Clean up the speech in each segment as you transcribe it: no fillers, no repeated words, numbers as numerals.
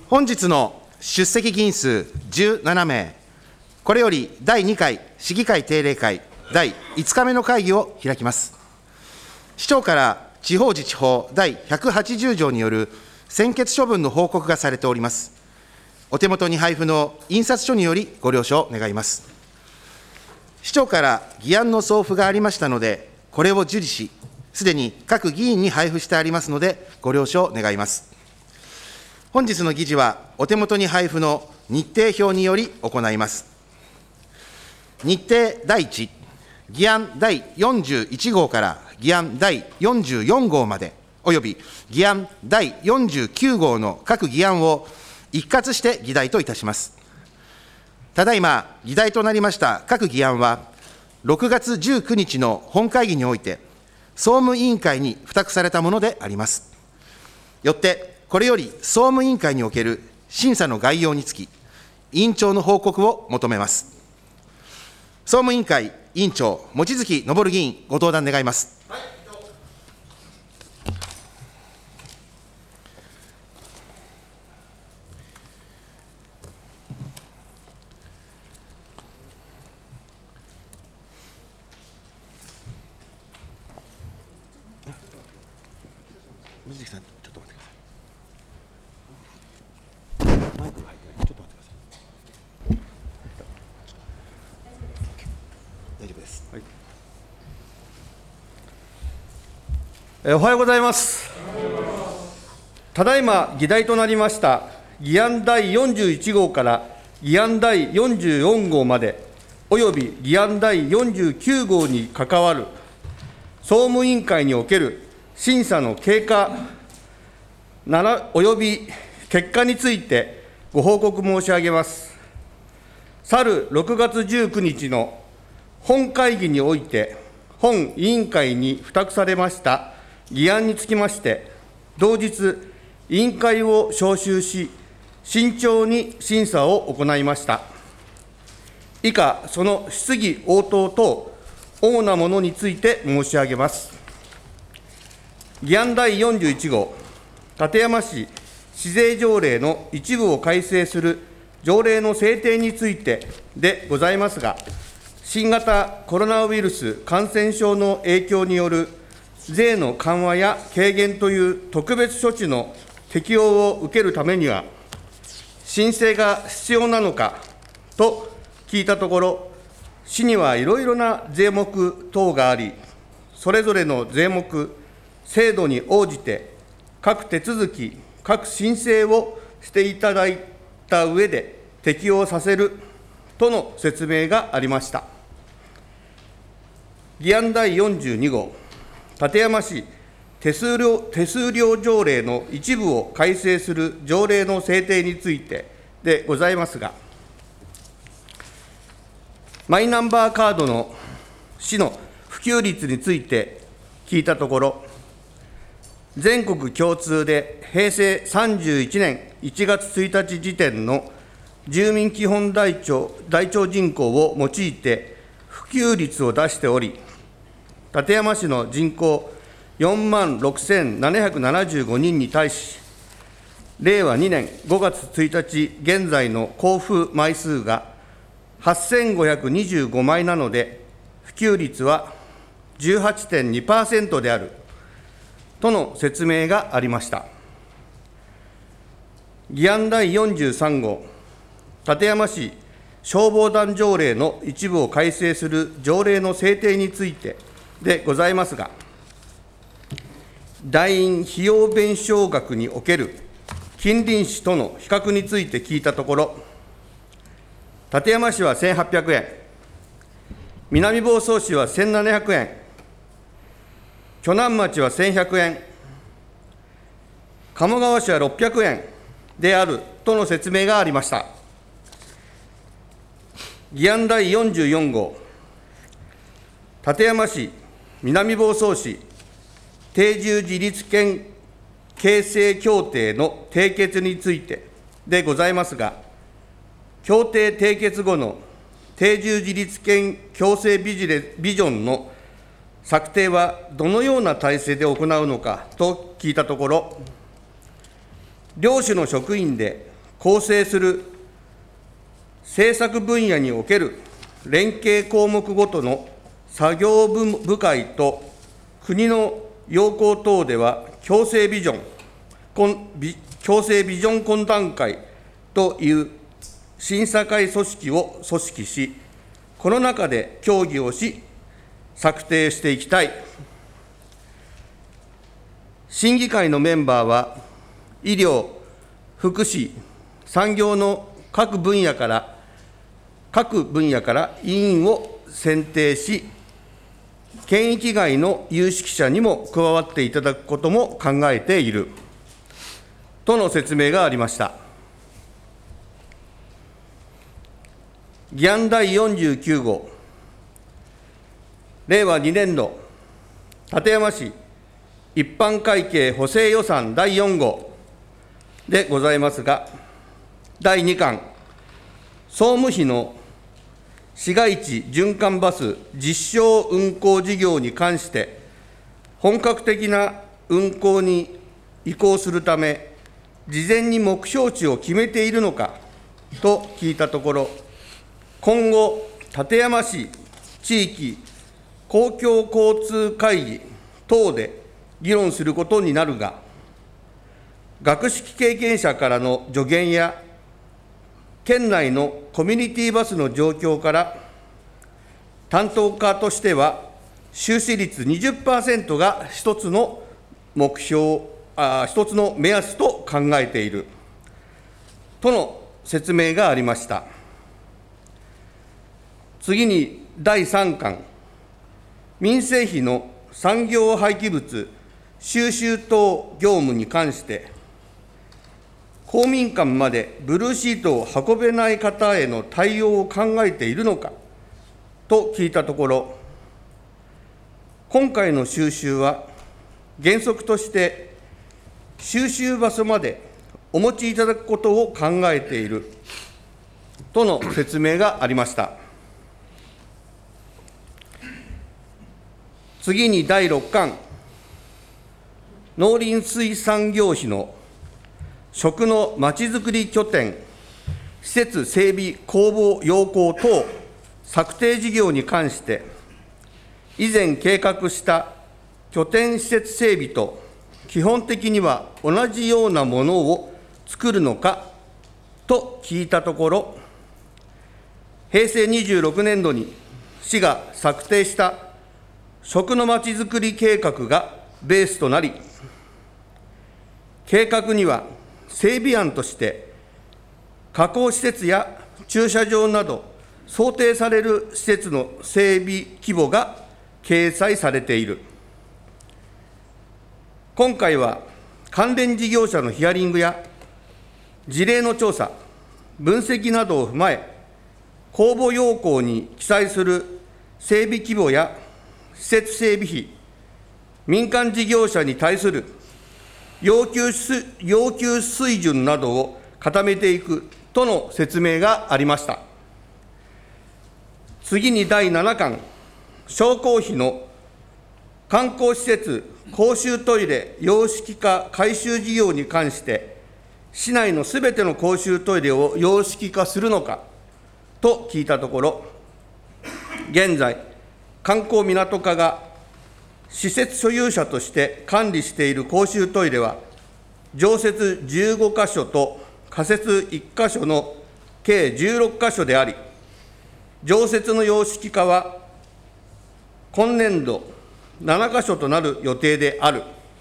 本日の出席議員数17名、これより第2回市議会定例会第5日目の会議を開きます。市長から地方自治法第180条による専決処分の報告がされております。お手元に配布の印刷書によりご了承願います。市長から議案の送付がありましたので、これを受理し、すでに各議員に配布してありますので、ご了承願います。本日の議事は、お手元に配布の日程表により行います。日程第1、議案第41号から議案第44号まで、および議案第49号の各議案を一括して議題といたします。ただいま、議題となりました各議案は、6月19日の本会議において、総務委員会に付託されたものであります。よって、これより総務委員会における審査の概要につき、委員長の報告を求めます。総務委員会委員長、望月昇議員、ご登壇願います。望月さん、ちょっと待ってください。マイクが入ってない。ちょっと待ってください。大丈夫です。はい。 おはようございます。ただいま議題となりました議案第41号から議案第44号まで、および議案第49号に関わる総務委員会における審査の経過および結果についてご報告申し上げます。去る6月19日の本会議において、本委員会に付託されました議案につきまして、同日、委員会を招集し、慎重に審査を行いました。以下、その質疑応答等、主なものについて申し上げます。議案第41号、館山市市税条例の一部を改正する条例の制定についてでございますが、新型コロナウイルス感染症の影響による税の緩和や軽減という特別措置の適用を受けるためには、申請が必要なのかと聞いたところ、市にはいろいろな税目等があり、それぞれの税目、制度に応じて、各手続き、各申請をしていただいた上で適用させるとの説明がありました。議案第42号、館山市手数料条例の一部を改正する条例の制定についてでございますが、マイナンバーカードの市の普及率について聞いたところ、全国共通で平成31年1月1日時点の住民基本台帳人口を用いて普及率を出しており、館山市の人口46,775人に対し、令和2年5月1日現在の交付枚数が8525枚なので、普及率は 18.2% であるとの説明がありました。議案第43号、館山市消防団条例の一部を改正する条例の制定についてでございますが、団員費用弁償額における近隣市との比較について聞いたところ、館山市は1800円、南房総市は1700円、鋸南町は1100円、鴨川市は600円であるとの説明がありました。議案第44号、館山市、南房総市、定住自立権形成協定の締結についてでございますが、協定締結後の定住自立権共生ビジョンの策定はどのような体制で行うのかと聞いたところ、領主の職員で構成する政策分野における連携項目ごとの作業部会と国の要項等では、共生ビジョン懇談会という審査会組織を組織し、この中で協議をし、策定していきたい。審議会のメンバーは、医療、福祉、産業の各分野から委員を選定し、県域外の有識者にも加わっていただくことも考えているとの説明がありました。議案第49号、令和2年度館山市一般会計補正予算第4号でございますが、第2巻、総務費の市街地循環バス実証運行事業に関して、本格的な運行に移行するため、事前に目標値を決めているのかと聞いたところ、今後、館山市地域公共交通会議等で議論することになるが、学識経験者からの助言や、県内のコミュニティバスの状況から、担当課としては、収支率 20% が一つの目標、一つの目安と考えているとの説明がありました。次に第3巻、民生費の産業廃棄物収集等業務に関して、公民館までブルーシートを運べない方への対応を考えているのかと聞いたところ、今回の収集は原則として収集場所までお持ちいただくことを考えているとの説明がありました。次に第6巻、農林水産業費の食のまちづくり拠点、施設整備公募要項等策定事業に関して、以前計画した拠点施設整備と基本的には同じようなものを作るのかと聞いたところ、平成26年度に市が策定した食のまちづくり計画がベースとなり、計画には整備案として、加工施設や駐車場など、想定される施設の整備規模が掲載されている。今回は、関連事業者のヒアリングや、事例の調査、分析などを踏まえ、公募要項に記載する整備規模や施設整備費、民間事業者に対する要求水準などを固めていくとの説明がありました。次に第7巻、商工費の観光施設公衆トイレ洋式化改修事業に関して、市内のすべての公衆トイレを洋式化するのかと聞いたところ、現在、観光港課が施設所有者として管理している公衆トイレは、常設15か所と仮設1か所の計16か所であり、常設の洋式化は今年度7か所となる予定である。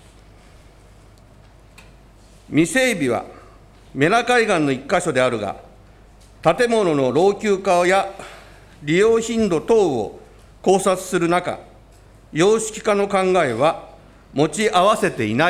未整備はメナ海岸の1か所であるが、建物の老朽化や利用頻度等を考察する中、洋式化の考えは持ち合わせていない。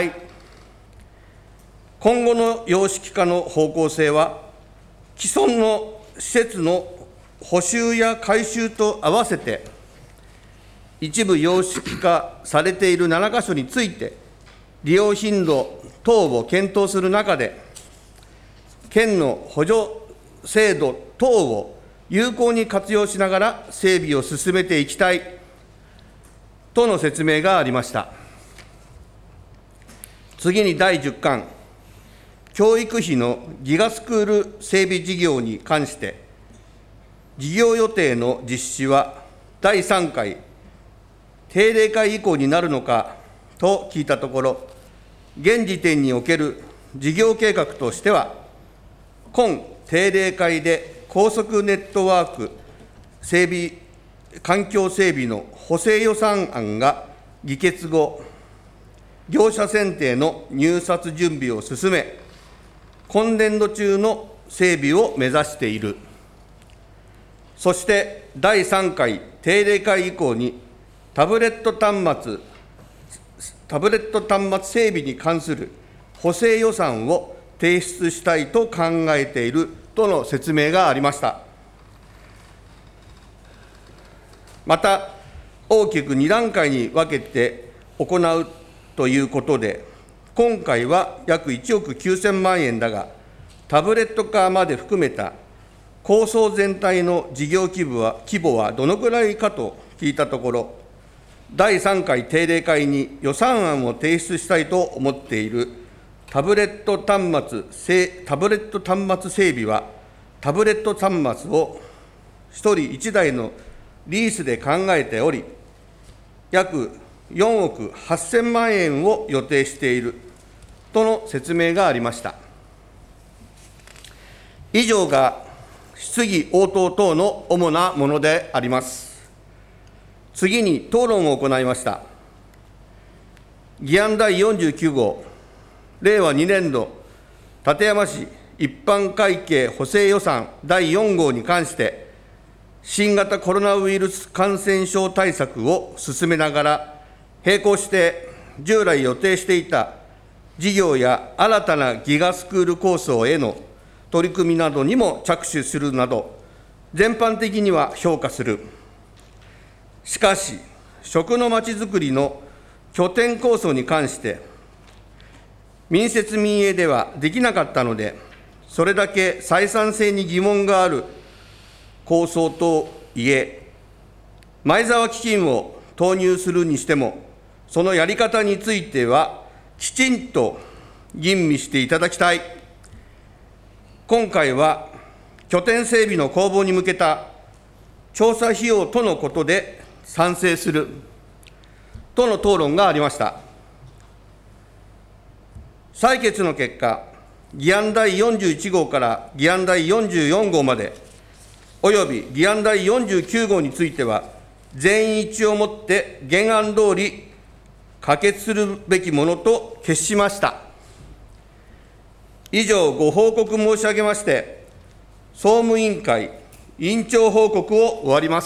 今後の洋式化の方向性は、既存の施設の補修や改修と合わせて、一部洋式化されている7か所について、利用頻度等を検討する中で、県の補助制度等を有効に活用しながら整備を進めていきたいとの説明がありました。次に第10巻、 教育費のギガスクール整備事業に関して、事業予定の実施は第3回定例会以降になるのかと聞いたところ、現時点における事業計画としては、今定例会で高速ネットワーク整備、環境整備の補正予算案が議決後、業者選定の入札準備を進め、今年度中の整備を目指している。そして第3回定例会以降にタブレット端末整備に関する補正予算を提出したいと考えているとの説明がありました。また、大きく2段階に分けて行うということで、今回は約1億9000万円だが、タブレット化まで含めた構想全体の事業規模はどのくらいかと聞いたところ、第3回定例会に予算案を提出したいと思っているタブレット端末整備は、タブレット端末を1人1台のリースで考えており、約4億8000万円を予定しているとの説明がありました。以上が質疑応答等の主なものであります。次に討論を行いました。議案第49号、令和2年度館山市一般会計補正予算第4号に関して、新型コロナウイルス感染症対策を進めながら、並行して従来予定していた事業や新たなギガスクール構想への取り組みなどにも着手するなど、全般的には評価する。しかし、食のまちづくりの拠点構想に関して、民設民営ではできなかったので、それだけ採算性に疑問がある構想といえ、前沢基金を投入するにしても、そのやり方については、きちんと吟味していただきたい。今回は、拠点整備の公募に向けた調査費用とのことで賛成するとの討論がありました。採決の結果、議案第41号から議案第44号まで、および議案第49号については、全員一致をもって原案通り可決するべきものと決しました。以上、ご報告申し上げまして、総務委員会委員長報告を終わります。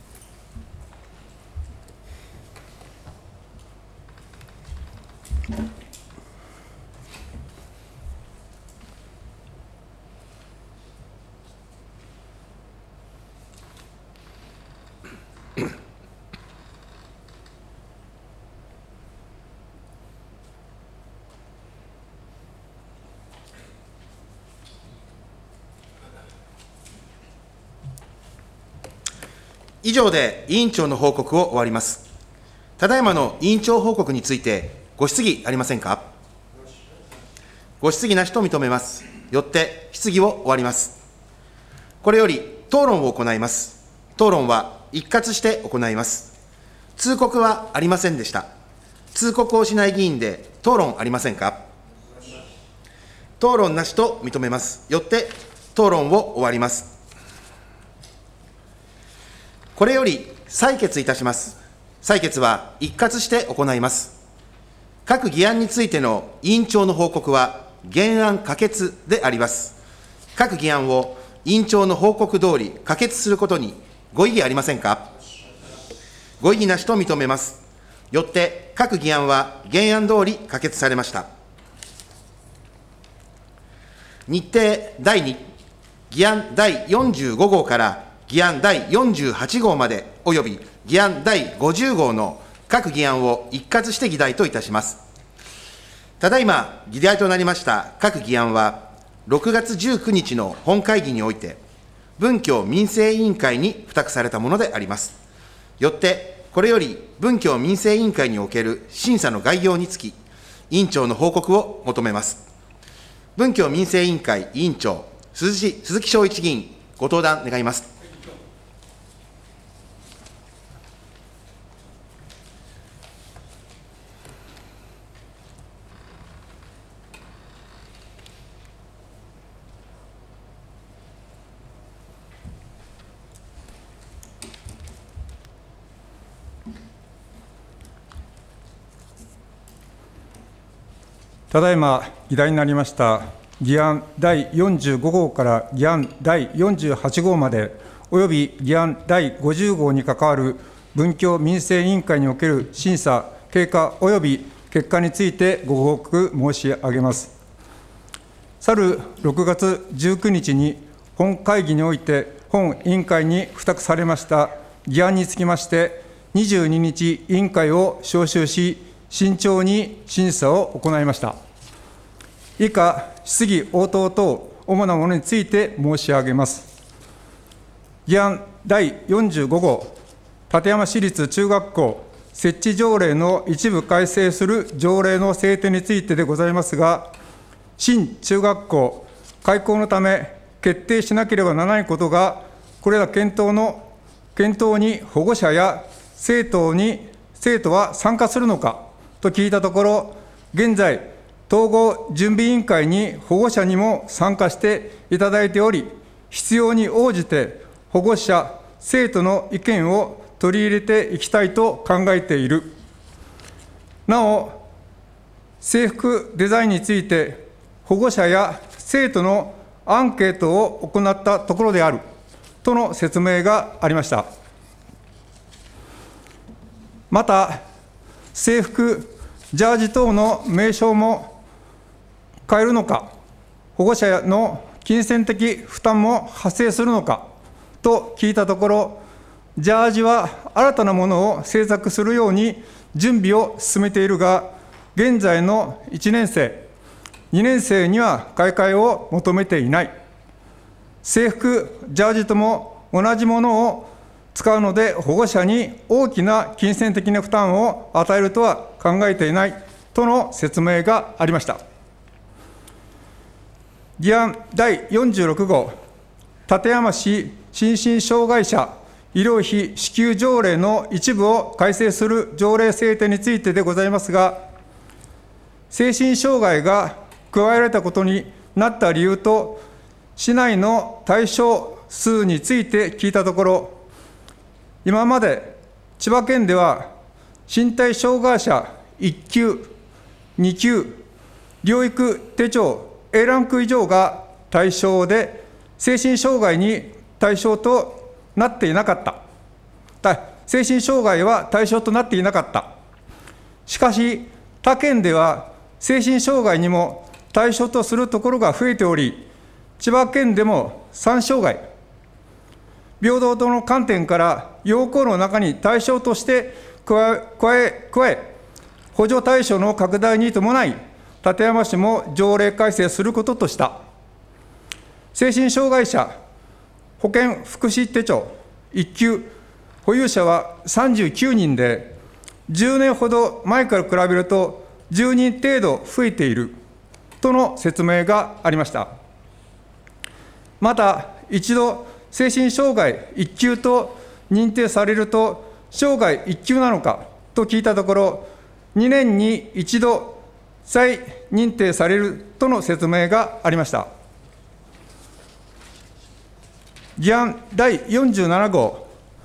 以上で委員長の報告を終わります。ただいまの委員長報告について、ご質疑ありませんか。ご質疑なしと認めます。よって質疑を終わります。これより討論を行います。討論は一括して行います。通告はありませんでした。通告をしない議員で討論ありませんか。討論なしと認めます。よって討論を終わります。これより採決いたします。採決は一括して行います。各議案についての委員長の報告は原案可決であります。各議案を委員長の報告通り可決することにご異議ありませんか。ご異議なしと認めます。よって各議案は原案通り可決されました。日程第2、議案第45号から議案第48号までおよび議案第50号の各議案を一括して議題といたします。ただいま議題となりました各議案は、6月19日の本会議において、文教民生委員会に付託されたものであります。よって、これより文教民生委員会における審査の概要につき、委員長の報告を求めます。 文教民生委員会委員長、鈴木正一議員、ご登壇願います。 ただいま議題になりました議案第45号から議案第48号まで、および議案第50号に関わる文教民生委員会における審査、経過および結果についてご報告申し上げます。去る6月19日に本会議において本委員会に付託されました議案につきまして、22日委員会を招集し、慎重に審査を行いました。以下、質疑応答等主なものについて申し上げます。議案第45号、館山市立中学校設置条例の一部改正する条例の制定についてでございますが、新中学校開校のため決定しなければならないことが、これら検討に保護者や生徒は参加するのかと聞いたところ、現在、統合準備委員会に保護者にも参加していただいており、必要に応じて保護者、生徒の意見を取り入れていきたいと考えている。なお、制服デザインについて、保護者や生徒のアンケートを行ったところであるとの説明がありました。また、制服、ジャージ等の名称も変えるのか、保護者の金銭的負担も発生するのかと聞いたところ、ジャージは新たなものを製作するように準備を進めているが、現在の1年生、2年生には買い替えを求めていない。制服、ジャージとも同じものを使うので、保護者に大きな金銭的な負担を与えるとは考えていないとの説明がありました。議案第46号、館山市心身障害者医療費支給条例の一部を改正する条例制定についてでございますが、精神障害が加えられたことになった理由と、市内の対象数について聞いたところ、今まで千葉県では身体障害者1級、2級、療育手帳 A ランク以上が対象で、精神障害に対象となっていなかった。精神障害は対象となっていなかった。しかし、他県では精神障害にも対象とするところが増えており、千葉県でも3障害、平等との観点から要項の中に対象として加え、補助対象の拡大に伴い、館山市も条例改正することとした。精神障害者保健福祉手帳1級保有者は39人で、10年ほど前から比べると10人程度増えているとの説明がありました。また、一度精神障害1級と認定されると、生涯1級なのかと聞いたところ、2年に一度再認定されるとの説明がありました。議案第47号、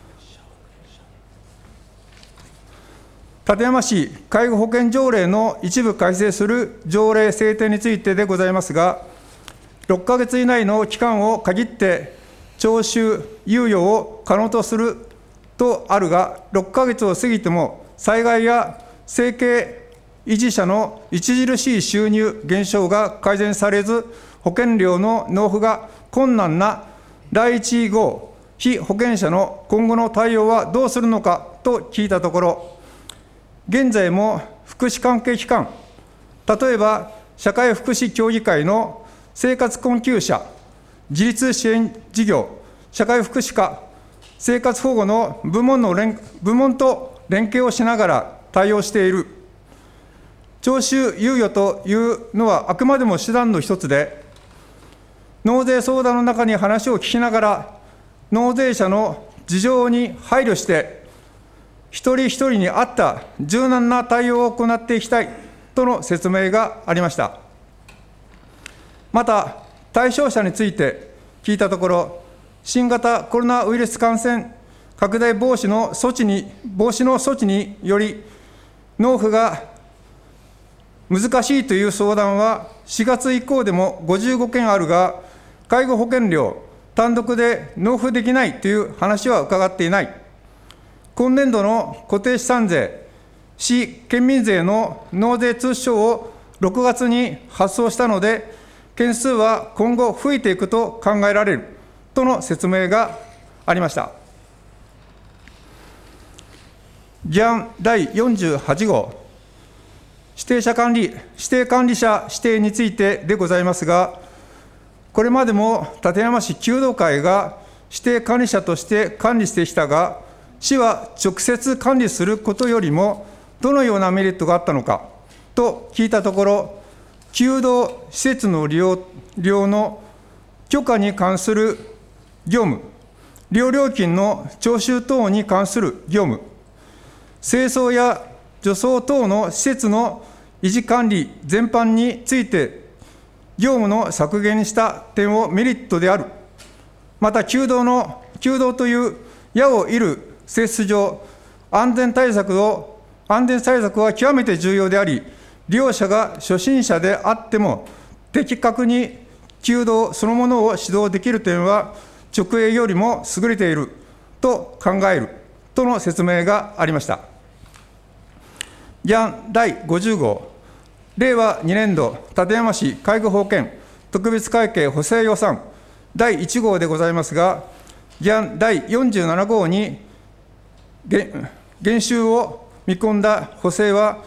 館山市介護保険条例の一部改正する条例制定についてでございますが、6ヶ月以内の期間を限って徴収、猶予を可能とするとあるが、6ヶ月を過ぎても災害や生計維持者の著しい収入減少が改善されず、保険料の納付が困難な第1号被保険者の今後の対応はどうするのかと聞いたところ、現在も福祉関係機関、例えば社会福祉協議会の生活困窮者自立支援事業、社会福祉課、生活保護の部門と連携をしながら対応している。 徴収猶予というのはあくまでも手段の一つで、納税相談の中に話を聞きながら、納税者の事情に配慮して、一人一人に合った柔軟な対応を行っていきたいとの説明がありました。また、対象者について聞いたところ、新型コロナウイルス感染拡大防止の措置により、納付が難しいという相談は、4月以降でも55件あるが、介護保険料、単独で納付できないという話は伺っていない。今年度の固定資産税、市県民税の納税通知書を6月に発送したので、件数は今後増えていくと考えられるとの説明がありました。議案第48号、指定管理者指定についてでございますが、これまでも館山市弓道会が指定管理者として管理してきたが、市は直接管理することよりも、どのようなメリットがあったのかと聞いたところ、弓道施設の利用の許可に関する業務、利用料金の徴収等に関する業務、清掃や除草等の施設の維持管理全般について、業務の削減にした点をメリットである。また、弓道という矢を射る性質上、安全対策は極めて重要であり、利用者が初心者であっても、的確に弓道そのものを指導できる点は、直営よりも優れていると考えるとの説明がありました。議案第50号、令和2年度館山市介護保険特別会計補正予算第1号でございますが、議案第47号に減収を見込んだ補正は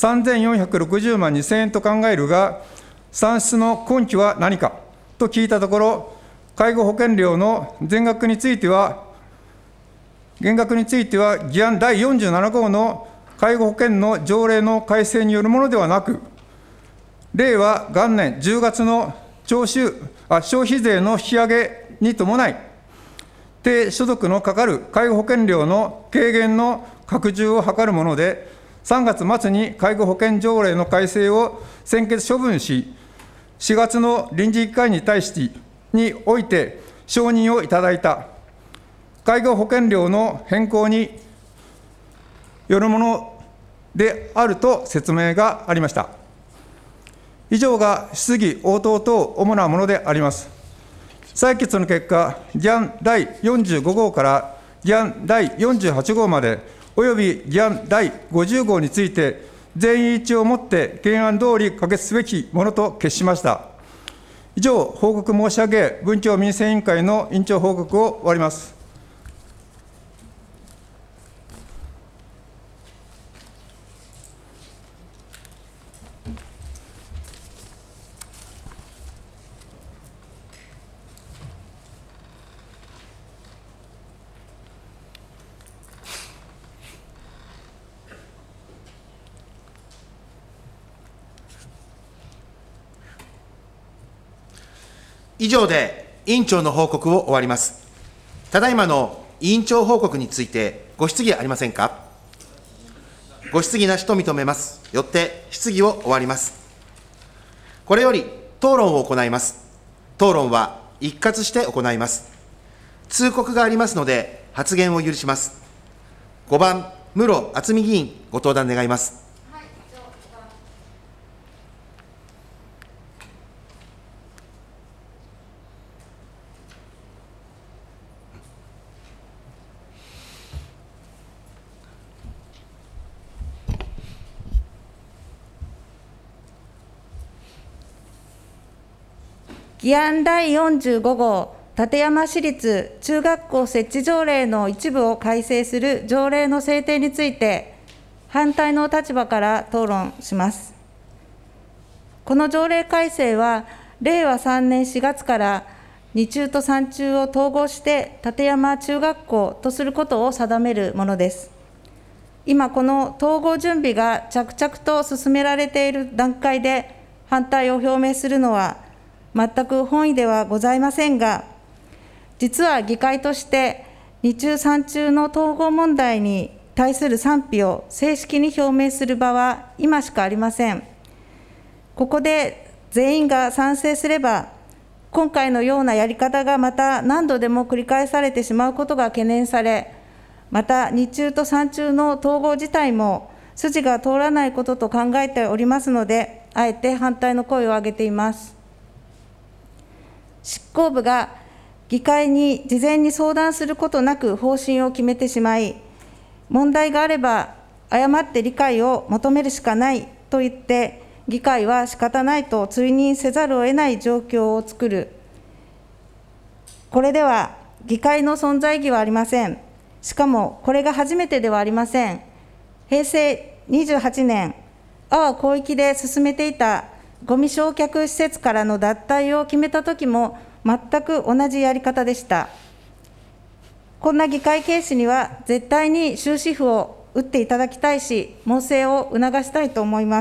3460万2000円と考えるが、算出の根拠は何かと聞いたところ、介護保険料の減額については、議案第47号の介護保険の条例の改正によるものではなく、令和元年10月の消費税の引き上げに伴い、低所得のかかる介護保険料の軽減の拡充を図るもので、3月末に介護保険条例の改正を専決処分し、4月の臨時議会において承認をいただいた介護保険料の変更によるものであると説明がありました。以上が質疑応答等主なものであります。採決の結果、議案第45号から議案第48号まで、および議案第50号について、全員一致をもって原案通り可決すべきものと決しました。以上、報告申し上げ、文教民生委員会の委員長報告を終わります。 以上で委員長の報告を終わります。ただいまの委員長報告についてご質疑ありませんか。ご質疑なしと認めます。よって質疑を終わります。これより討論を行います。討論は一括して行います。通告がありますので発言を許します。5番、室敦美議員、ご登壇願います。 議案第45号、館山市立中学校設置条例の一部を改正する条例の制定について、反対の立場から討論します。この条例改正は、令和3年4月から2中と3中を統合して館山中学校とすることを定めるものです。 今、この統合準備が着々と進められている段階で反対を表明するのは全く本意ではございませんが、実は議会として日中三中の統合問題に対する賛否を正式に表明する場は今しかありません。ここで全員が賛成すれば、今回のようなやり方がまた何度でも繰り返されてしまうことが懸念され、また日中と三中の統合自体も筋が通らないことと考えておりますので、あえて反対の声を上げています。執行部が議会に事前に相談することなく方針を決めてしまい、問題があれば誤って理解を求めるしかないと言って、議会は仕方ないと追認せざるを得ない状況を作る。これでは議会の存在意義はありません。しかもこれが初めてではありません。平成28年、阿波広域で進めていたごみ焼却施設からの脱退を決めたときも、全く同じやり方でした。こんな議会軽視には絶対に終止符を打っていただきたいし、猛省を促したいと思います。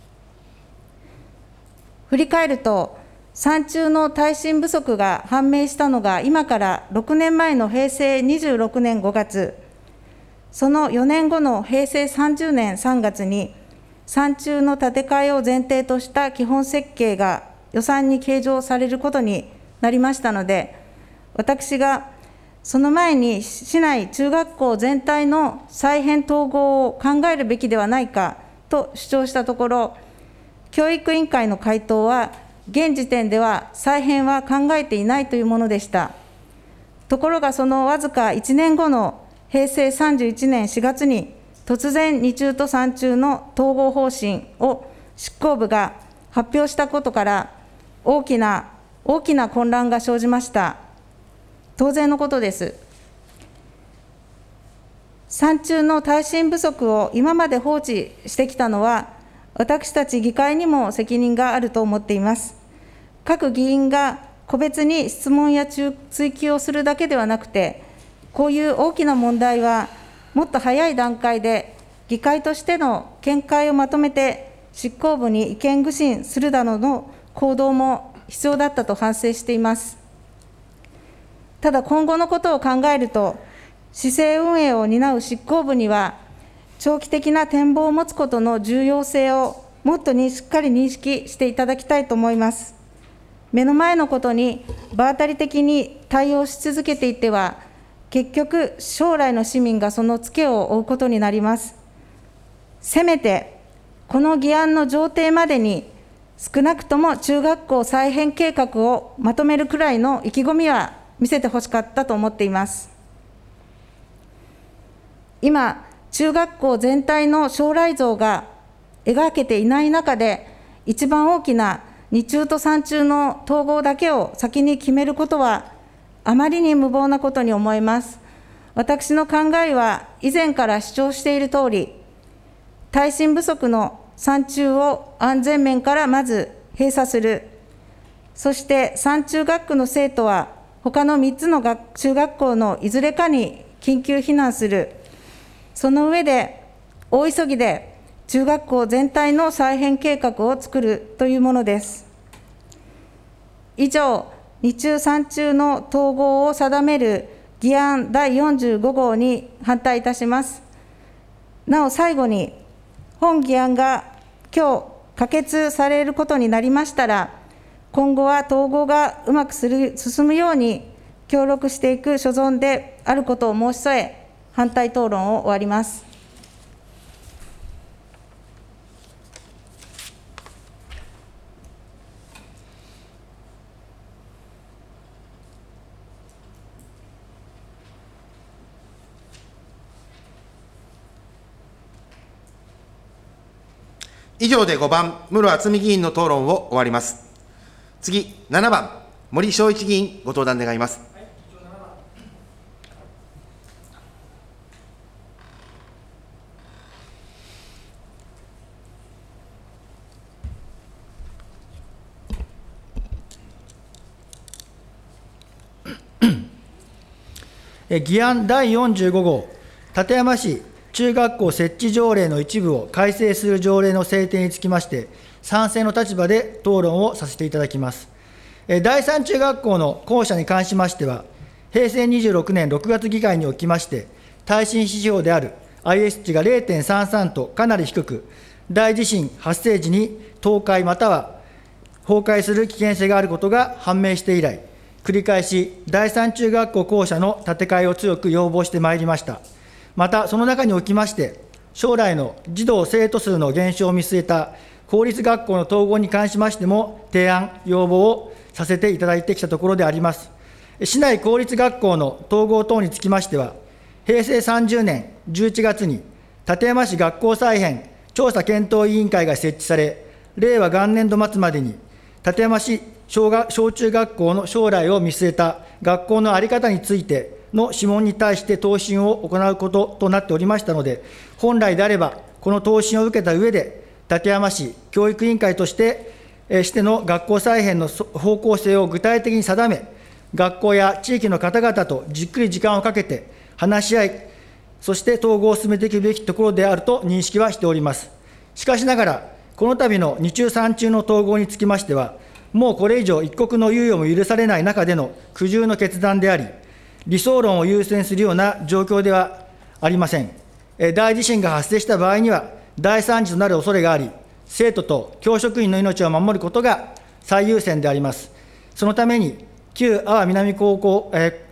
振り返ると、三中の耐震不足が判明したのが今から6年前の平成26年5月、その4年後の平成30年3月に、三中の建て替えを前提とした基本設計が予算に計上されることになりましたので、私がその前に市内中学校全体の再編統合を考えるべきではないかと主張したところ、教育委員会の回答は、現時点では再編は考えていないというものでした。ところがそのわずか1年後の平成31年4月に、突然2中と3中の統合方針を執行部が発表したことから、大きな混乱が生じました。当然のことです。三中の耐震不足を今まで放置してきたのは、私たち議会にも責任があると思っています。各議員が個別に質問や追及をするだけではなくて、こういう大きな問題はもっと早い段階で議会としての見解をまとめて執行部に意見具申するなどの行動も必要だったと反省しています。ただ今後のことを考えると、市政運営を担う執行部には、長期的な展望を持つことの重要性をもっとしっかり認識していただきたいと思います。目の前のことに場当たり的に対応し続けていては、結局、将来の市民がそのツケを追うことになります。せめて、この議案の上程までに、少なくとも中学校再編計画をまとめるくらいの意気込みは見せてほしかったと思っています。今、中学校全体の将来像が描けていない中で、一番大きな2中と3中の統合だけを先に決めることは、あまりに無謀なことに思えます。私の考えは、以前から主張しているとおり、耐震不足の3中を安全面からまず閉鎖する、そして3中学区の生徒は、他の3つの中学校のいずれかに緊急避難する、その上で、大急ぎで中学校全体の再編計画を作るというものです。以上、2中3中の統合を定める議案第45号に反対いたします。なお最後に、本議案が今日可決されることになりましたら、今後は統合がうまく進むように協力していく所存であることを申し添え、反対討論を終わります。 以上で5番、室敦美議員の討論を終わります。次、7番、森正一議員、ご登壇願います。 議案第45号、館山市中学校設置条例の一部を改正する条例の制定につきまして、賛成の立場で討論をさせていただきます。第三中学校の校舎に関しましては、平成26年6月議会におきまして、耐震指標である IS 値が 0.33 とかなり低く、大地震発生時に倒壊または崩壊する危険性があることが判明して以来、繰り返し第三中学校校舎の建て替えを強く要望してまいりました。また、その中におきまして、将来の児童・生徒数の減少を見据えた公立学校の統合に関しましても、提案、要望をさせていただいてきたところであります。市内公立学校の統合等につきましては、平成30年11月に館山市学校再編調査検討委員会が設置され、令和元年度末までに館山市小中学校の将来を見据えた学校の在り方についての諮問に対して答申を行うこととなっておりましたので、本来であれば、この答申を受けた上で、館山市教育委員会としての学校再編の方向性を具体的に定め、学校や地域の方々とじっくり時間をかけて話し合い、そして統合を進めていくべきところであると認識はしております。しかしながら、この度の2中3中の統合につきましては、もうこれ以上一刻の猶予も許されない中での苦渋の決断であり、理想論を優先するような状況ではありません。大地震が発生した場合には、大惨事となる恐れがあり、生徒と教職員の命を守ることが最優先であります。そのために、旧阿波南校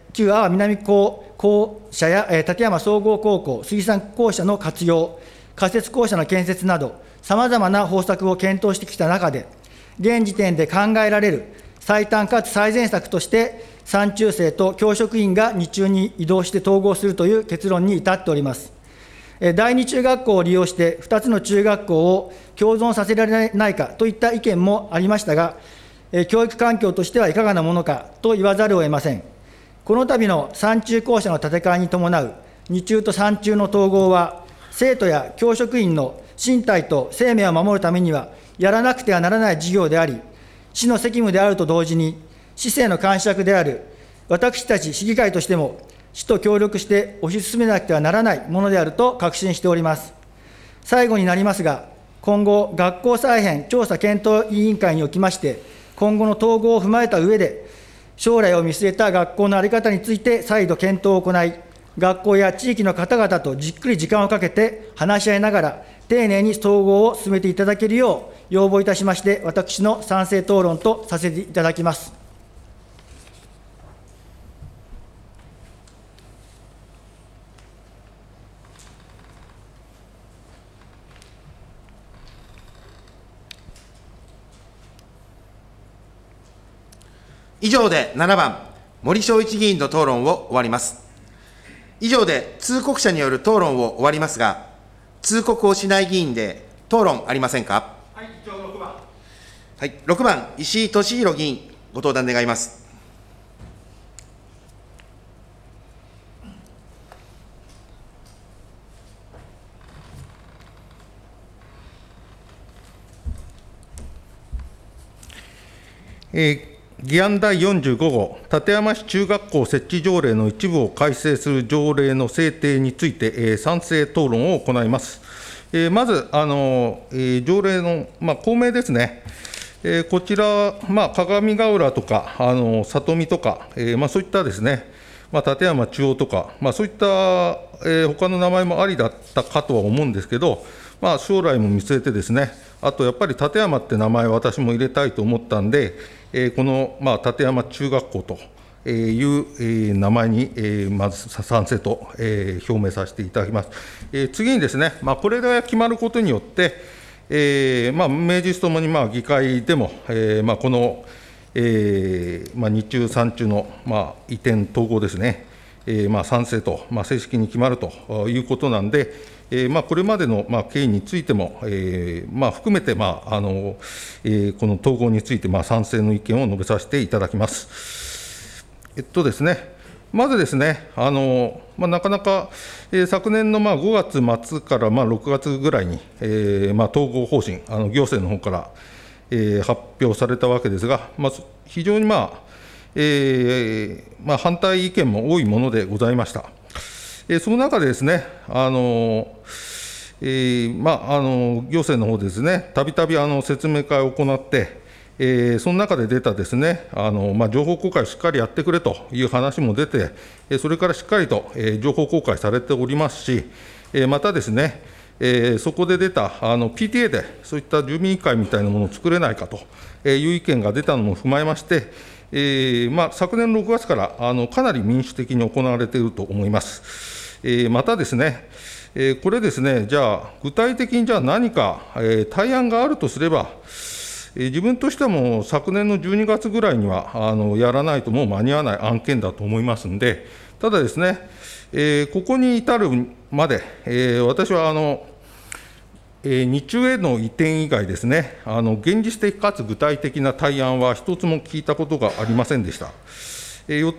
舎や館山総合高校、水産校舎の活用、仮設校舎の建設など、さまざまな方策を検討してきた中で、現時点で考えられる最短かつ最善策として、3中生と教職員が2中に移動して統合するという結論に至っております。第2中学校を利用して、2つの中学校を共存させられないかといった意見もありましたが、教育環境としてはいかがなものかと言わざるを得ません。この度の3中校舎の建て替えに伴う2中と3中の統合は、生徒や教職員の身体と生命を守るためには、やらなくてはならない事業であり、市の責務であると同時に、市政の監視役である私たち市議会としても、市と協力して推し進めなくてはならないものであると確信しております。最後になりますが、今後、学校再編調査検討委員会におきまして、今後の統合を踏まえた上で、将来を見据えた学校の在り方について再度検討を行い、学校や地域の方々とじっくり時間をかけて話し合いながら、丁寧に統合を進めていただけるよう要望いたしまして、私の賛成討論とさせていただきます。 以上で7番、森正一議員の討論を終わります。以上で通告者による討論を終わりますが、通告をしない議員で討論ありませんか。 はい、議長6番。 はい、6番、石井俊宏議員、ご登壇願います。 議案第45号、館山市中学校設置条例の一部を改正する条例の制定について、賛成討論を行います。まず、条例の、公明ですね。こちら、鏡ヶ浦とか、里見とか、そういったですね、館山中央とか、そういった、他の名前もありだったかとは思うんですけど、将来も見据えてですね、あとやっぱり館山って名前、私も入れたいと思ったんで、この館山中学校という名前にまず賛成と表明させていただきます。次にですね、これが決まることによって、名実ともに議会でも、この2中、3中の移転統合ですね、賛成と、正式に決まるということなんで、これまでの経緯についても、含めて、この統合について、賛成の意見を述べさせていただきます。ですね、まずですね、なかなか、昨年の5月末から6月ぐらいに、統合方針、行政のほうから、発表されたわけですが、非常に反対意見も多いものでございました。 その中でですね、行政の方でですね、たびたび説明会を行って、その中で出たですね、情報公開をしっかりやってくれという話も出て、それからしっかりと情報公開されておりますし、またですね、そこで出たPTA で、そういった住民委員会みたいなものを作れないかという意見が出たのも踏まえまして、昨年6月からかなり民主的に行われていると思います。またですね、これですね、じゃあ、具体的にじゃあ何か対案があるとすれば、自分としてはもう昨年の12月ぐらいにはやらないともう間に合わない案件だと思いますんで、ただですね、ここに至るまで、私は日中への移転以外ですね、現実的かつ具体的な対案は一つも聞いたことがありませんでした。よって、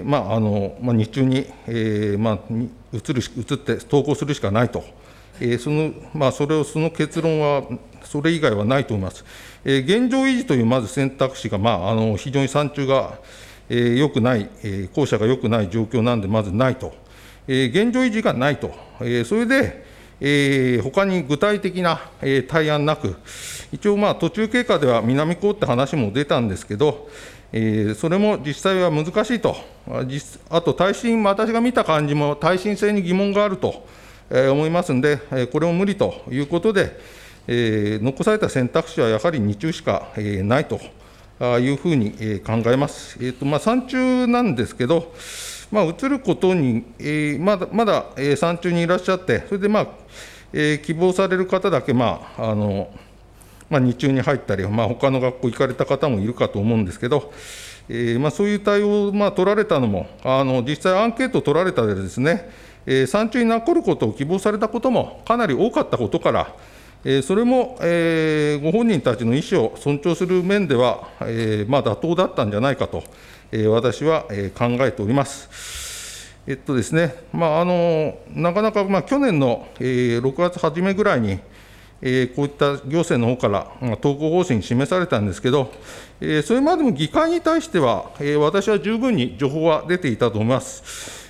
日中に、移って投稿するしかないと、その結論は、それ以外はないと思います。現状維持というまず選択肢が、非常に山中が良くない、校舎が良くない状況なんで、まずないと、現状維持がないと、それで、ほかに具体的な対案なく、一応、途中経過では南高って話も出たんですけど、それも実際は難しいと、あと耐震、私が見た感じも耐震性に疑問があると思いますんで、これも無理ということで、残された選択肢はやはり日中しかないというふうに考えます。山中なんですけど、移ることに、まだ山中にいらっしゃって、それで希望される方だけ、日中に入ったり、他の学校行かれた方もいるかと思うんですけど、そういう対応を取られたのも、実際アンケート取られたでですね、山中に残ることを希望されたこともかなり多かったことから、それもご本人たちの意思を尊重する面では、妥当だったんじゃないかと、私は考えております。ですね、なかなか去年の6月初めぐらいに、こういった行政のほうから投稿方針示されたんですけど、それまでも議会に対しては、私は十分に情報は出ていたと思います。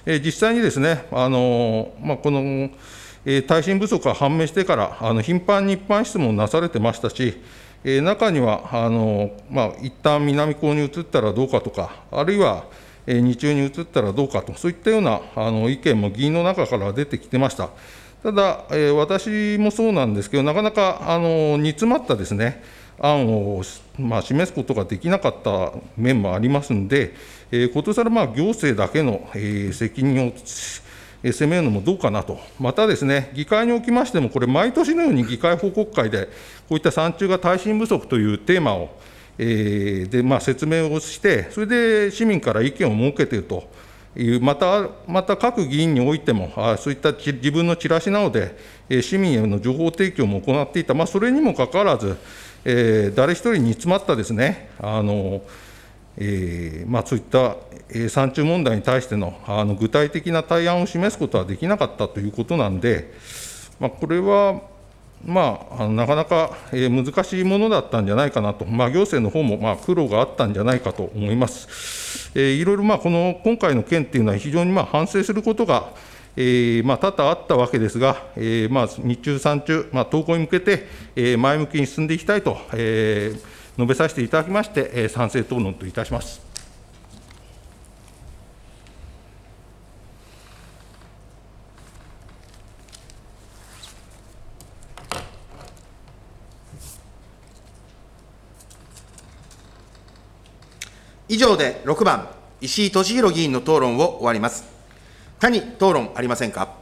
実際にですね、この耐震不足が判明してから、頻繁に一般質問なされてましたし、中には一旦南高に移ったらどうかとか、あるいは日中に移ったらどうかと、そういったような意見も議員の中から出てきてました。ただ、私もそうなんですけど、なかなか煮詰まったですね、案を示すことができなかった面もありますので、ことさら行政だけの責任を責めるのもどうかなと、またですね、議会におきましても、これ、毎年のように議会報告会で、こういった山中が耐震不足というテーマを、説明をして、それで市民から意見を設けているという、また各議員においても、そういった自分のチラシなどで、市民への情報提供も行っていた、それにもかかわらず、誰一人煮詰まったですね、そういった山中問題に対しての具体的な対案を示すことはできなかったということなんで、これはなかなか難しいものだったんじゃないかなと、行政のほうも苦労があったんじゃないかと思います。いろいろ今回の件っていうのは、非常に反省することが多々あったわけですが、日中、山中、投稿に向けて前向きに進んでいきたいと述べさせていただきまして、賛成討論といたします。 以上で6番、石井俊博議員の討論を終わります。他に討論ありませんか。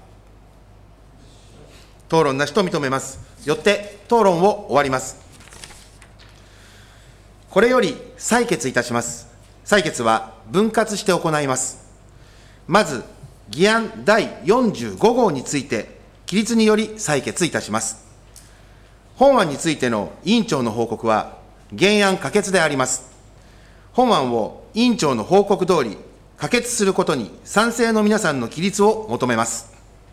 討論なしと認めます。よって討論を終わります。これより採決いたします。採決は分割して行います。まず、議案第45号について、起立により採決いたします。本案についての委員長の報告は、原案可決であります。本案を委員長の報告通り、可決することに賛成の皆さんの起立を求めます。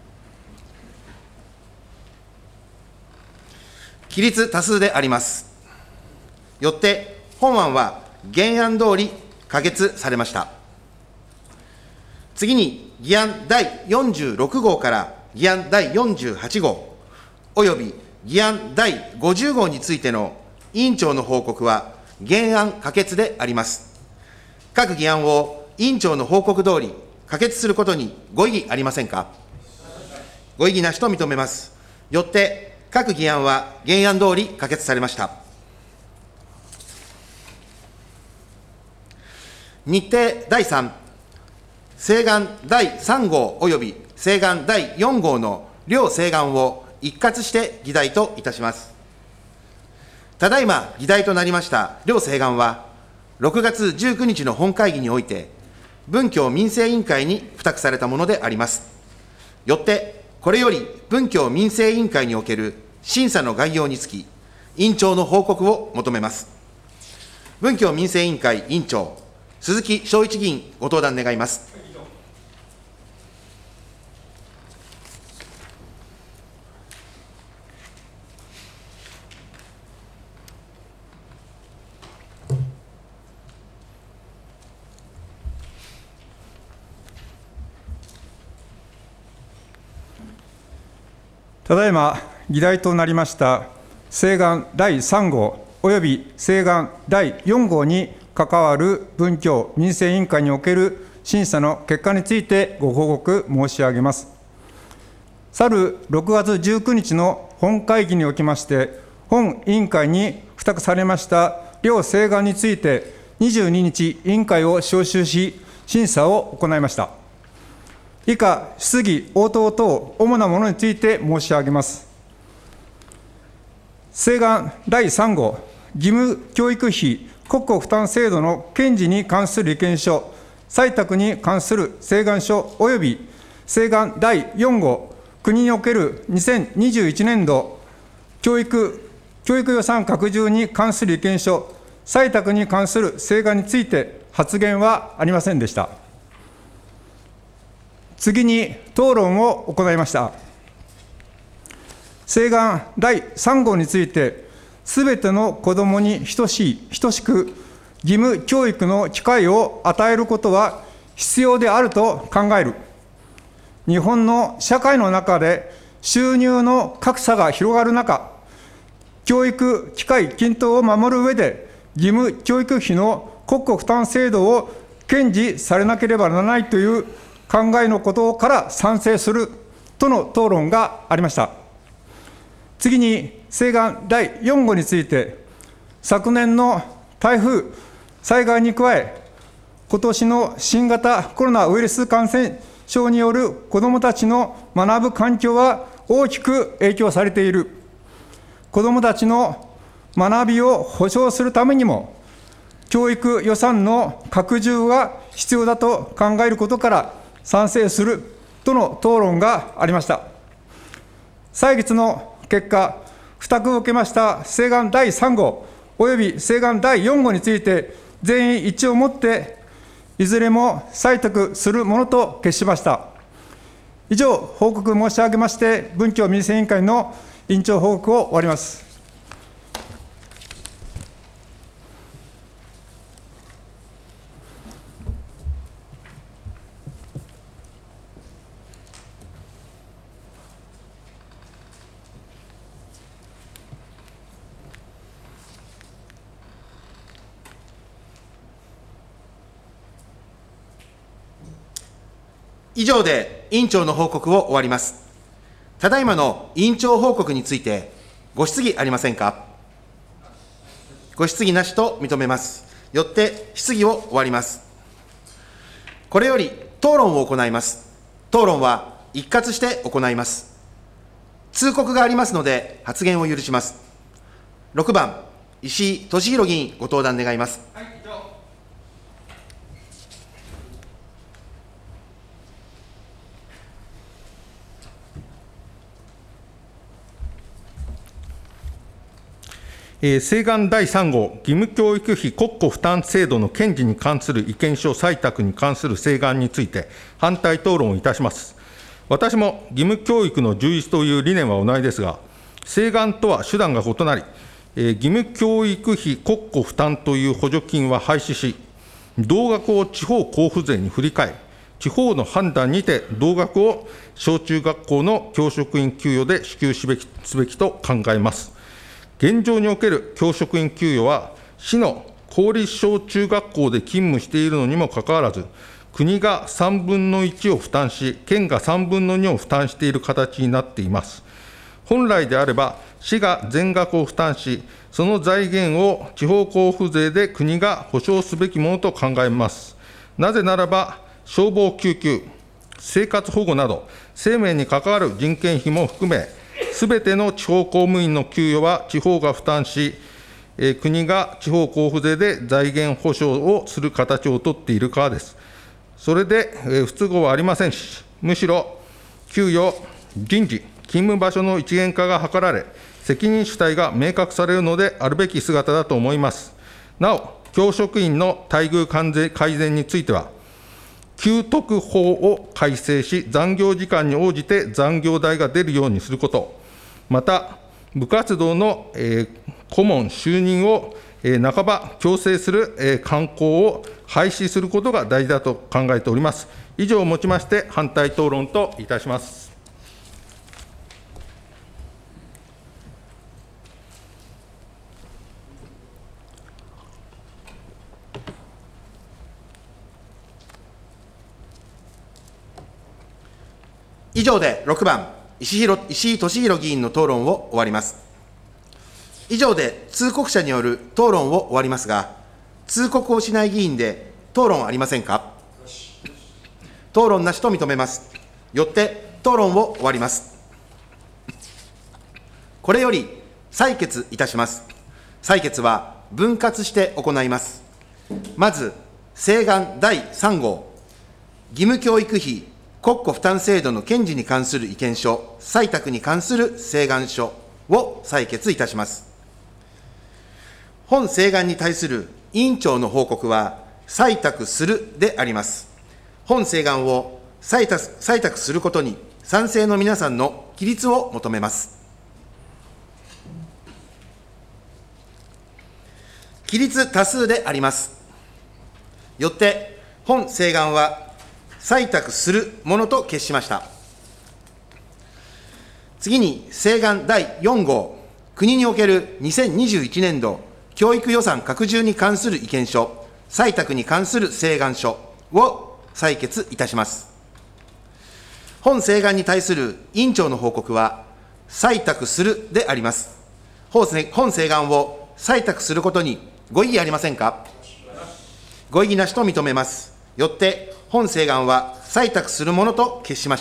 起立多数であります。よって、本案は原案通り可決されました。 次に議案第46号から議案第48号、および議案第50号についての委員長の報告は原案可決であります。各議案を委員長の報告通り可決することにご異議ありませんか。ご異議なしと認めます。よって各議案は原案通り可決されました。日程第3、請願第3号および請願第4号の両請願を一括して議題といたします。ただいま議題となりました両請願は、6月19日の本会議において、文教民生委員会に付託されたものであります。よって、これより文教民生委員会における審査の概要につき、委員長の報告を求めます。文教民生委員会委員長、鈴木正一議員、ご登壇願います。 ただいま議題となりました請願第3号および請願第4号に関わる文教民生委員会における審査の結果についてご報告申し上げます。去る6月19日の本会議におきまして、本委員会に付託されました両請願について、22日、委員会を招集し、審査を行いました。以下、質疑応答等、主なものについて申し上げます。請願第3号、義務教育費国庫負担制度の堅持に関する意見書、採択に関する請願書および請願第4号、国における2021年度教育予算拡充に関する意見書、採択に関する請願について発言はありませんでした。次に討論を行いました。請願第3号について、すべての子どもに等しく義務教育の機会を与えることは必要であると考える。日本の社会の中で収入の格差が広がる中、教育機会均等を守る上で、義務教育費の国庫負担制度を堅持されなければならないという考えのことから賛成するとの討論がありました。次に請願第4号について、昨年の台風災害に加え、今年の新型コロナウイルス感染症による子どもたちの学ぶ環境は大きく影響されている。子どもたちの学びを保障するためにも、教育予算の拡充が必要だと考えることから賛成するとの討論がありました。採決の結果、付託を受けました請願第3号および請願第4号について、全員一致をもって、いずれも採択するものと決しました。以上、報告申し上げまして、文教民生委員会の委員長報告を終わります。 以上で委員長の報告を終わります。ただいまの委員長報告について、ご質疑ありませんか。ご質疑なしと認めます。よって質疑を終わります。これより討論を行います。討論は一括して行います。通告がありますので発言を許します。6番、石井俊博議員、ご登壇願います。 請願第3号、義務教育費国庫負担制度の堅持に関する意見書採択に関する請願について、反対討論をいたします。私も義務教育の充実という理念は同じですが、請願とは手段が異なり、義務教育費国庫負担という補助金は廃止し、同額を地方交付税に振り替え、 地方の判断にて同額を小中学校の教職員給与で支給すべきと考えます。現状における教職員給与は、市の公立小中学校で勤務しているのにもかかわらず、国が3分の1を負担し、県が3分の2を負担している形になっています。本来であれば、市が全額を負担し、その財源を地方交付税で国が保証すべきものと考えます。なぜならば、消防救急、生活保護など、生命に関わる人件費も含め、すべての地方公務員の給与は地方が負担し、国が地方交付税で財源保証をする形を取っているからです。それで不都合はありませんし、むしろ給与、人事、勤務場所の一元化が図られ、責任主体が明確されるのであるべき姿だと思います。なお、教職員の待遇改善については、給特法を改正し、残業時間に応じて残業代が出るようにすること、また、部活動の顧問就任を半ば強制する慣行を廃止することが大事だと考えております。以上をもちまして、反対討論といたします。 以上で6番、石井俊宏議員の討論を終わります。以上で通告者による討論を終わりますが、通告をしない議員で討論ありませんか。討論なしと認めます。よって討論を終わります。これより採決いたします。採決は分割して行います。まず、請願第3号、義務教育費国庫負担制度の堅持に関する意見書、採択に関する請願書を採決いたします。本請願に対する委員長の報告は、採択するであります。本請願を採択することに賛成の皆さんの起立を求めます。起立多数であります。よって、本請願は採択するものと決しました。次に、請願第4号、国における2021年度教育予算拡充に関する意見書、採択に関する請願書を採決いたします。本請願に対する委員長の報告は、採択するであります。本請願を採択することにご異議ありませんか。ご異議なしと認めます。よって、本請願は採択するものと決しました。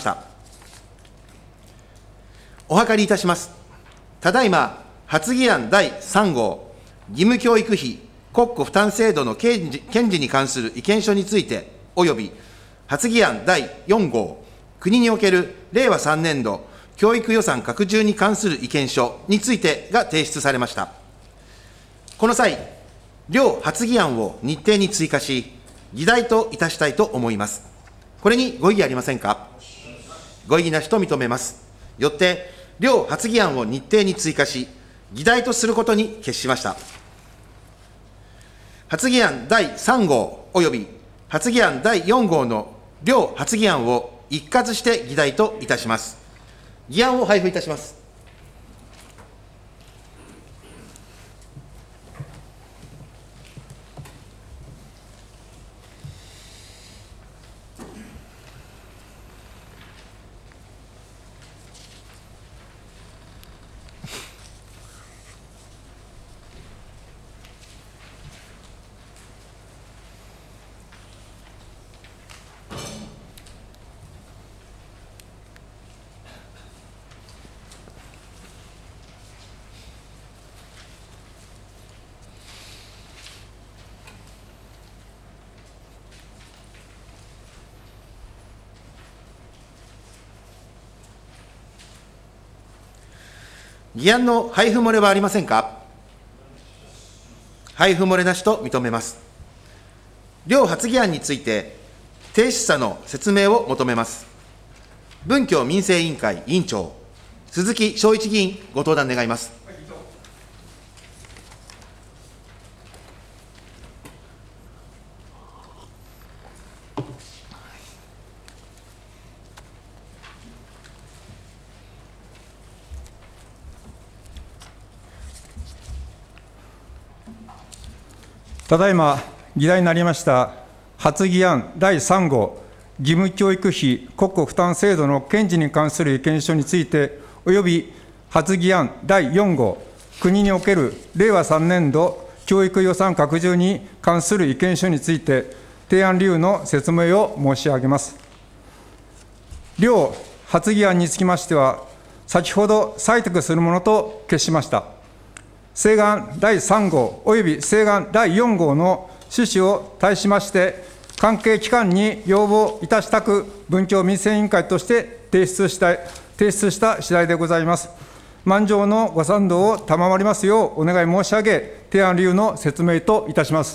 お諮りいたします。ただいま、発議案第3号、義務教育費国庫負担制度の堅持に関する意見書について、および発議案第4号、国における令和3年度教育予算拡充に関する意見書についてが提出されました。この際、両発議案を日程に追加し、議題といたしたいと思います。これにご異議ありませんか。ご異議なしと認めます。よって、両発議案を日程に追加し、議題とすることに決しました。発議案第3号および発議案第4号の両発議案を一括して議題といたします。議案を配布いたします。議案の配布漏れはありませんか。配布漏れなしと認めます。両発議案について、提出者の説明を求めます。文教民生委員会委員長、鈴木正一議員、ご登壇願います。 ただいま議題になりました発議案第3号義務教育費国庫負担制度の堅持に関する意見書について、および発議案第4号国における令和3年度教育予算拡充に関する意見書について、提案理由の説明を申し上げます。両発議案につきましては、先ほど採択するものと決しました。請願第3号および請願第4号の趣旨を対しまして、関係機関に要望いたしたく、文教民生委員会として提出した次第でございます。満場のご賛同を賜りますようお願い申し上げ、提案理由の説明といたします。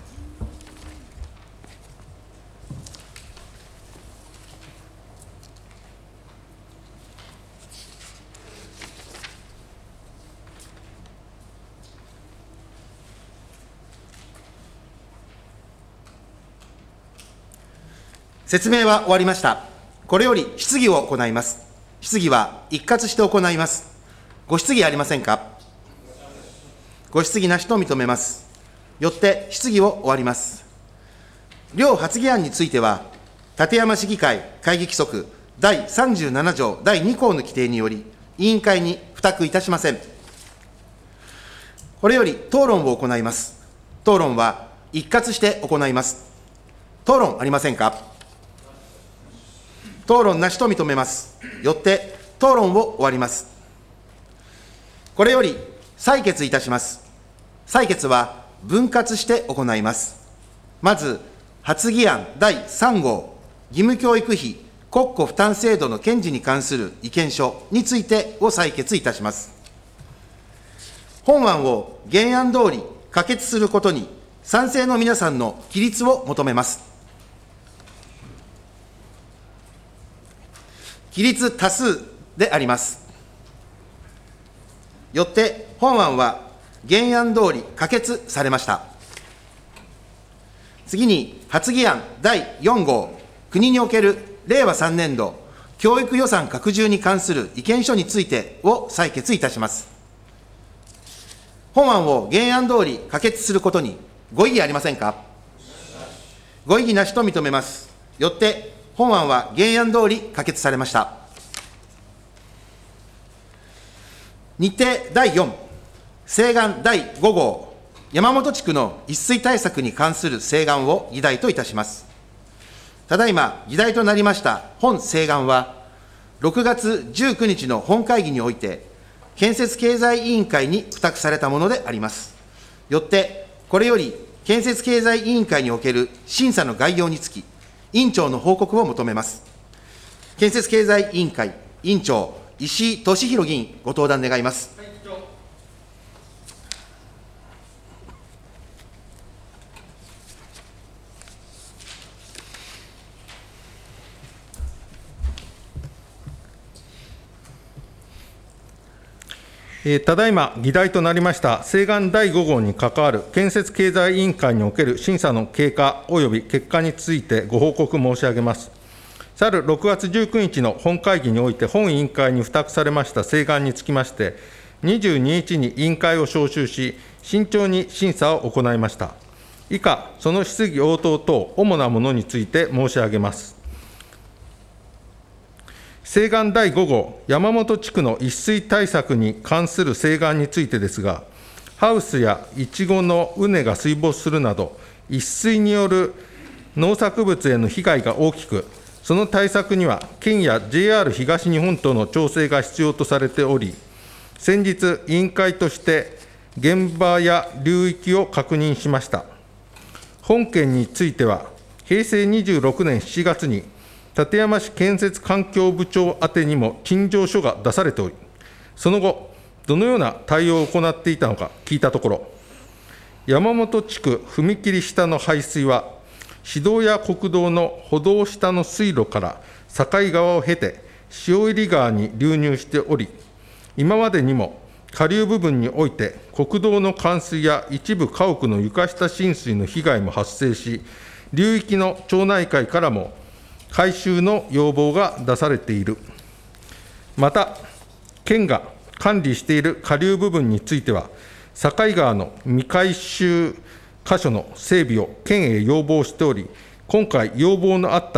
説明は終わりました。これより質疑を行います。質疑は一括して行います。ご質疑ありませんか。ご質疑なしと認めます。よって質疑を終わります。両発議案については、館山市議会会議規則第37条第2項の規定により、委員会に付託いたしません。これより討論を行います。討論は一括して行います。討論ありませんか。討論なしと認めます。よって討論を終わります。これより採決いたします。採決は分割して行います。まず、発議案第3号、義務教育費国庫負担制度の堅持に関する意見書についてを採決いたします。本案を原案通り可決することに賛成の皆さんの起立を求めます。起立多数であります。よって本案は原案通り可決されました。次に発議案第4号、国における令和3年度教育予算拡充に関する意見書についてを採決いたします。本案を原案通り可決することにご異議ありませんか。ご異議なしと認めます。よって本案は原案通り可決されました。日程第4、請願第5号、山本地区の一水対策に関する請願を議題といたします。ただいま議題となりました本請願は、6月19日の本会議において、建設経済委員会に付託されたものであります。よって、これより建設経済委員会における審査の概要につき、委員長の報告を求めます。建設経済委員会委員長、石井俊博議員、ご登壇願います。 ただいま議題となりました請願第5号に関わる建設経済委員会における審査の経過及び結果についてご報告申し上げます。去る6月19日の本会議において本委員会に付託されました請願につきまして、22日に委員会を招集し、慎重に審査を行いました。以下、その質疑応答等主なものについて申し上げます。請願第5号、山本地区の一水対策に関する請願についてですが、ハウスやイチゴの畝が水没するなど、一水による農作物への被害が大きく、その対策には県や JR 東日本との調整が必要とされており、先日、委員会として現場や流域を確認しました。本件については、平成26年7月に、館山市建設環境部長宛てにも陳情書が出されており、その後、どのような対応を行っていたのか聞いたところ、山本地区踏切下の排水は、市道や国道の歩道下の水路から境川を経て、塩入川に流入しており、今までにも下流部分において、国道の冠水や一部家屋の床下浸水の被害も発生し、流域の町内会からも、改修の要望が出されている。また、県が管理している下流部分については、境川の未改修箇所の整備を県へ要望しており、今回、要望のあった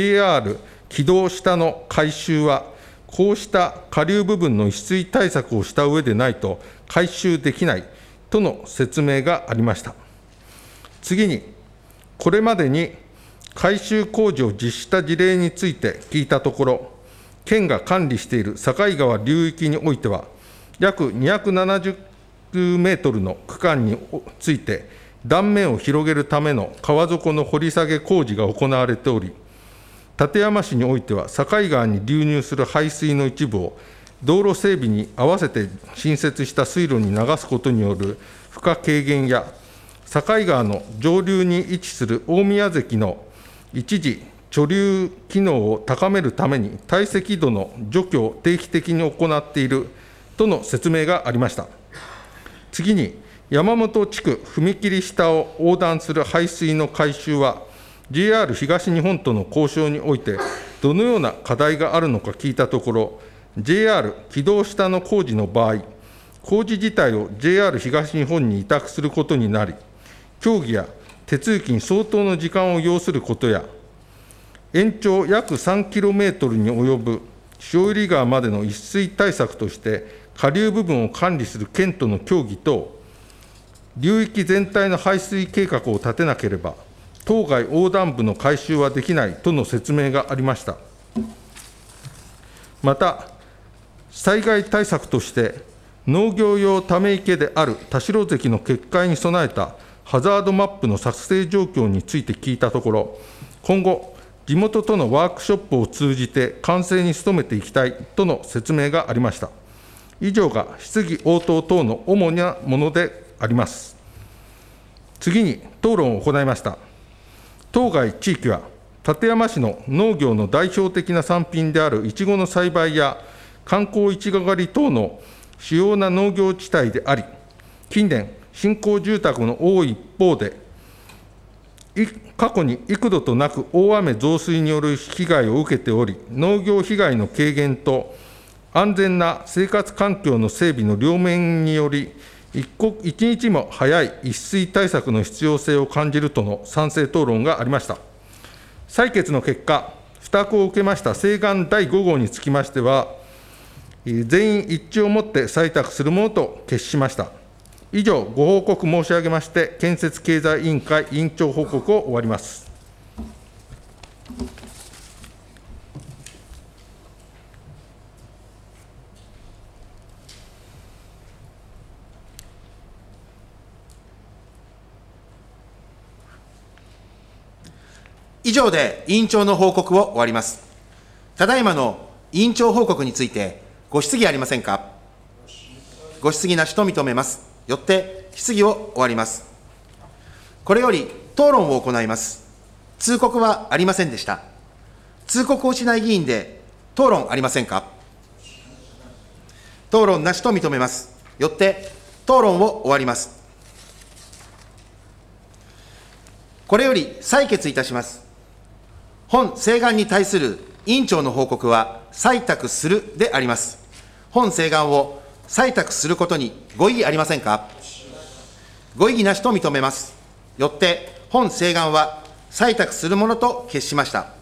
JR 軌道下の改修は、こうした下流部分の溢水対策をした上でないと改修できないとの説明がありました。次に、これまでに改修工事を実施した事例について聞いたところ、県が管理している境川流域においては、約270メートルの区間について、断面を広げるための川底の掘り下げ工事が行われており、館山市においては、境川に流入する排水の一部を、道路整備に合わせて新設した水路に流すことによる負荷軽減や、境川の上流に位置する大宮堰の一時貯留機能を高めるために、堆積土の除去を定期的に行っているとの説明がありました。次に、山本地区踏切下を横断する排水の改修は、JR 東日本との交渉において、どのような課題があるのか聞いたところ、JR 軌道下の工事の場合、工事自体を JR 東日本に委託することになり、協議や手続きに相当の時間を要することや、延長約3キロメートルに及ぶ塩入川までの溢水対策として、下流部分を管理する県との協議と、流域全体の排水計画を立てなければ、当該横断部の改修はできないとの説明がありました。また、災害対策として、農業用ため池である田代堰の決壊に備えたハザードマップの作成状況について聞いたところ、今後、地元とのワークショップを通じて完成に努めていきたいとの説明がありました。以上が質疑応答等の主なものであります。次に討論を行いました。当該地域は、館山市の農業の代表的な産品であるイチゴの栽培や観光いちご狩り等の主要な農業地帯であり、近年、新興住宅の多い一方で、過去に幾度となく大雨増水による被害を受けており、農業被害の軽減と安全な生活環境の整備の両面により、一日も早い溢水対策の必要性を感じるとの賛成討論がありました。採決の結果、付託を受けました請願第5号につきましては、全員一致をもって採択するものと決しました。以上、ご報告申し上げまして、建設経済委員会委員長報告を終わります。 以上で委員長の報告を終わります。ただいまの委員長報告について、ご質疑ありませんか。ご質疑なしと認めます。よって、質疑を終わります。これより討論を行います。通告はありませんでした。通告をしない議員で、討論ありませんか。討論なしと認めます。よって、討論を終わります。これより採決いたします。本請願に対する委員長の報告は、採択するであります。本請願を採択することにご異議ありませんか。ご異議なしと認めます。よって、本請願は採択するものと決しました。